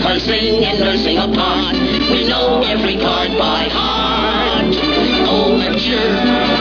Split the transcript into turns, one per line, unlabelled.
rehearsing and nursing a part. We know every part by heart. Overture.